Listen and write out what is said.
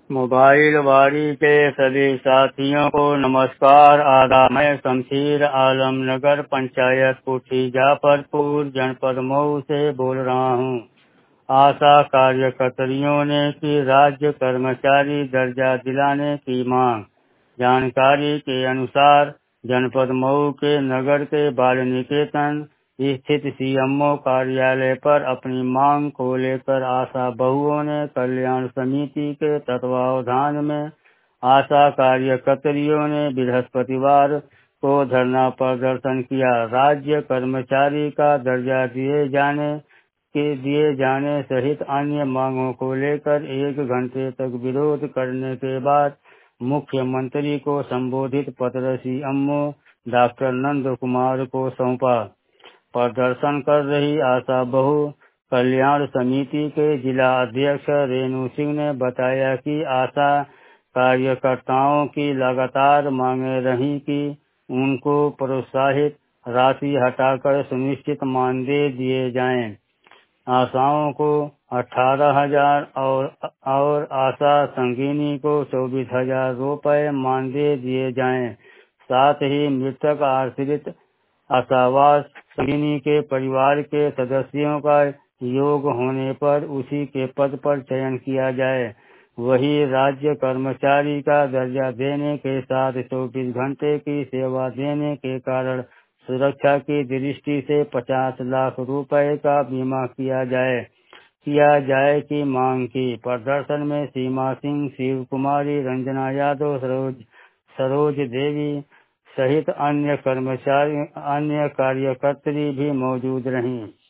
Mobile वाड़ी के सभी साथियों को नमस्कार आदाब। मैं शमशीर आलम नगर पंचायत कोठी जाफरपुर जनपद मऊ से बोल रहा हूँ। आशा कार्यकर्तियों ने की राज्य कर्मचारी दर्जा दिलाने की मांग। जानकारी के अनुसार जनपद मऊ के नगर के बाल निकेतन स्थित सीएमओ कार्यालय पर अपनी मांग को लेकर आशा बहुओं ने कल्याण समिति के तत्वावधान में आशा कार्यकर्तियों ने बृहस्पतिवार को धरना प्रदर्शन किया। राज्य कर्मचारी का दर्जा दिए जाने सहित अन्य मांगों को लेकर 1 घंटे तक विरोध करने के बाद मुख्यमंत्री को संबोधित पत्र सीएमओ डॉक्टर नंद कुमार को सौंपा। प्रदर्शन कर रही आशा बहु कल्याण समिति के जिला अध्यक्ष रेणु सिंह ने बताया कि आशा कार्यकर्ताओं की लगातार मांगे रही कि उनको प्रोत्साहित राशि हटाकर सुनिश्चित मानदेय दिए जाएं। आशाओं को 18,000 और आशा संगिनी को 24,000 रुपए मानदेय दिए जाएं। साथ ही मृतक आश्रित आशावास संगिनी के परिवार के सदस्यों का योग होने पर उसी के पद पर चयन किया जाए। वही राज्य कर्मचारी का दर्जा देने के साथ 24 घंटे की सेवा देने के कारण सुरक्षा की दृष्टि से 50 लाख रुपए का बीमा किया जाए की मांग की। प्रदर्शन में सीमा सिंह, शिव कुमारी, रंजना यादव, सरोज देवी सहित अन्य कार्यकर्त्री भी मौजूद रहीं।